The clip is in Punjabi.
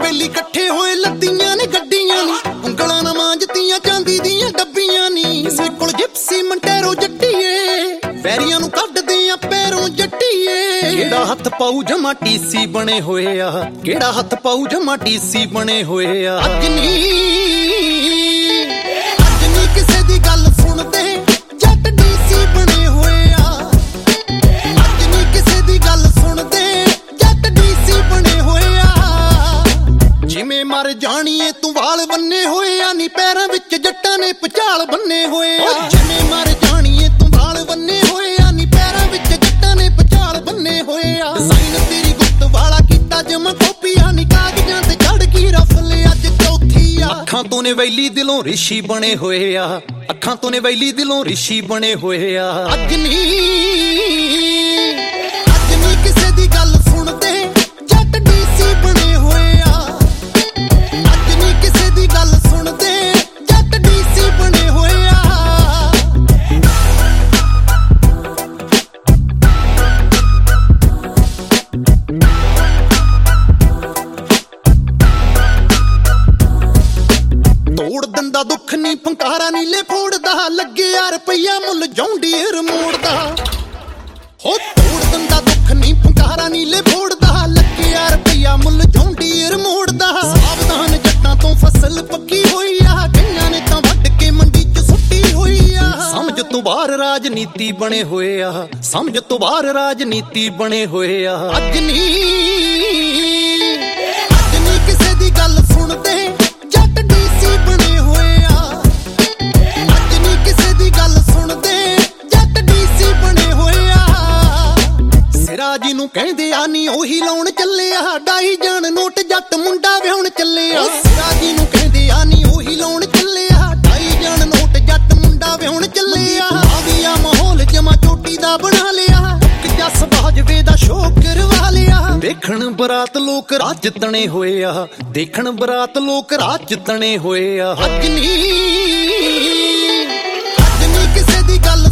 ਬੇਲੀ ਇਕੱਠੇ ਹੋਏ ਲੱਦੀਆਂ ਨੇ ਗੱਡੀਆਂ ਨੀ, ਉਂਗਲਾਂ ਨਾ ਮਾਂਜਦੀਆਂ ਚਾਂਦੀ ਦੀਆਂ ਡੱਬੀਆਂ ਨੀ। ਕਿਸੇ ਕੋਲ ਜਿਪਸੀ ਮੰਟੈਰੋ ਜੱਟੀਏ, ਵੈਰੀਆਂ ਨੂੰ ਕੱਢਦੇ ਆ ਪੈਰੋਂ ਜੱਟੀਏ। ਕਿਹੜਾ ਹੱਥ ਪਾਊ ਜਮਾ ਟੀਸੀ ਬਣੇ ਹੋਏ ਆ, ਕਿਹੜਾ ਹੱਥ ਪਾਊ ਜਮਾ ਟੀਸੀ ਬਣੇ ਹੋਏ ਆ। ਅੱਜ ਨੀ ਕਿਸੇ ਦੀ ਗੱਲ ਸੁਣਦੇ, ਜੱਟ ਡੀਸੀ ਬਣੇ ਹੋਏ ਆ। ਅੱਜ ਨੀ ਕਿਸੇ ਦੀ ਗੱਲ ਸੁਣਦੇ, ਜੱਟ ਡੀਸੀ ਬਣੇ ਹੋਏ ਆ। ਜਿਵੇਂ ਮਰ ਜਾਣੀਏ ਤੂੰ ਵਾਲ ਬੰਨੇ ਹੋਏ ਆ ਨੀ, ਪੈਰਾਂ ਵਿੱਚ ਜੱਟਾਂ ਨੇ ਭੁਚਾਲ ਬੰਨੇ ਹੋਏ ਆ। ਜਿਵੇਂ ਮਰ ਜਾਣੀਏ ਤੂੰ ਵਾਲ ਬੰਨੇ ਹੋਏ ਆ ਨੀ, ਪੈਰਾਂ ਵਿੱਚ ਜੱਟਾਂ ਨੇ ਭੁਚਾਲ ਬੰਨੇ ਹੋਏ ਆ। ਸਾਈਨ ਤੇਰੀ ਗੁੱਤ ਵਾਲਾ ਕੀਤਾ ਜਮਾ ਕਾਪੀਆਂ ਨੀ, ਕਾਗਜ਼ਾਂ ਤੇ ਚੜ ਗਈ ਰਫਲ ਅੱਜ ਚੌਥੀ ਆ। ਅੱਖਾਂ ਤੋਂ ਨੇ ਵੈਲੀ ਦਿਲੋਂ ਰਿਸ਼ੀ ਬਣੇ ਹੋਏ ਆ, ਅੱਖਾਂ ਤੋਂ ਨੇ ਵੈਲੀ ਦਿਲੋਂ ਰਿਸ਼ੀ ਬਣੇ ਹੋਏ ਆ। ਅੱਜ ਨੀ ਕਿਸੇ ਦੀ ਗੱਲ ਸੁਣਦੇ, ਜੱਟ ਡੀਸੀ ਬਣੇ ਹੋਏ ਆ। ਅੱਜ ਨੀ ਕਿਸੇ ਦੀ ਗੱਲ ਸੁਣਦੇ, ਜੱਟ ਡੀਸੀ ਬਣੇ ਹੋਏ ਆ। ਤੋੜ ਦਿੰਦਾ ਦੁੱਖ ਨੀ ਫੰਕਾਰਾ ਨੀਲੇ ਫੋੜਦਾ, ਲੱਗਿਆ ਰੁਪਈਆ ਮੁੱਲ ਜੌਂਡੀਰ ਮੋੜਦਾ। ਹੋ ਤੋੜ ਦਿੰਦਾ ਦੁੱਖ ਨੀ ਫੰਕਾਰਾ ਨੀਲੇ ਫੋੜਦਾ, ਲੱਗਿਆ ਰੁਪਈਆ ਮੁੱਲ ਜੌਂਡੀਰ ਮੋੜਦਾ। ਸਾਵਧਾਨ ਜੱਟਾਂ ਤੋਂ ਫਸਲ ਪੱਕੀ ਹੋਈ ਆ, ਕਈਆਂ ਨੇ ਤਾਂ ਵੱਢ ਕੇ ਮੰਡੀ 'ਚ ਸੁੱਟੀ ਹੋਈ ਆ। ਸਮਝ ਤੋਂ ਬਾਹਰ ਰਾਜਨੀਤੀ ਬਣੇ ਹੋਏ ਆ, ਸਮਝ ਤੋਂ ਬਾਹਰ ਰਾਜਨੀਤੀ ਬਣੇ ਹੋਏ ਆ। ਅੱਜ ਨੀ ਕਿਸੇ ਦੀ ਗੱਲ ਸੁਣਦੇ, ਜੱਟ ਡੀਸੀ ਬਣੇ ਹੋਏ ਆ। ਅੱਜ ਨੀ ਕਿਸੇ ਦੀ ਗੱਲ ਸੁਣਦੇ, ਜੱਟ ਡੀਸੀ ਬਣੇ ਹੋਏ ਆ। ਸਿਰਾ ਜੀ ਨੂੰ ਕਹਿੰਦੇ ਆ ਨੀ ਉਹੀ ਲਾਉਣ ਚੱਲਿਆ, ਡਾਈ ਜਾਣ ਨੋਟ ਜੱਟ ਮੁੰਡਾ ਵਿਆਹੁਣ ਚੱਲਿਆ। ਸਿਰਾ ਜੀ ਨੂੰ ਕਹਿੰਦੇ ਆ ਨੀ ਉਹੀ ਲਾਉਣ ਚੱਲਿਆ, ਡਾਈ ਜਾਣ ਨੋਟ ਜੱਟ ਮੁੰਡਾ ਵਿਆਹੁਣ ਚੱਲਿਆ। ਆਵੀਆ ਮਾਹੌਲ ਜਮਾ ਚੋਟੀ ਦਾ ਬਣਾ ਲਿਆ, ਜੱਸ ਬਾਜਵੇ ਦਾ ਸ਼ੋਅ ਕਰਵਾ ਲਿਆ। ਦੇਖਣ ਬਰਾਤ ਲੋਕ ਰਾਜ ਤਣੇ ਹੋਏ ਆ, ਦੇਖਣ ਬਰਾਤ ਲੋਕ ਰਾਜ ਤਣੇ ਹੋਏ ਆ। ਅੱਜ ਨੀ ਕਿਸੇ ਦੀ ਗੱਲ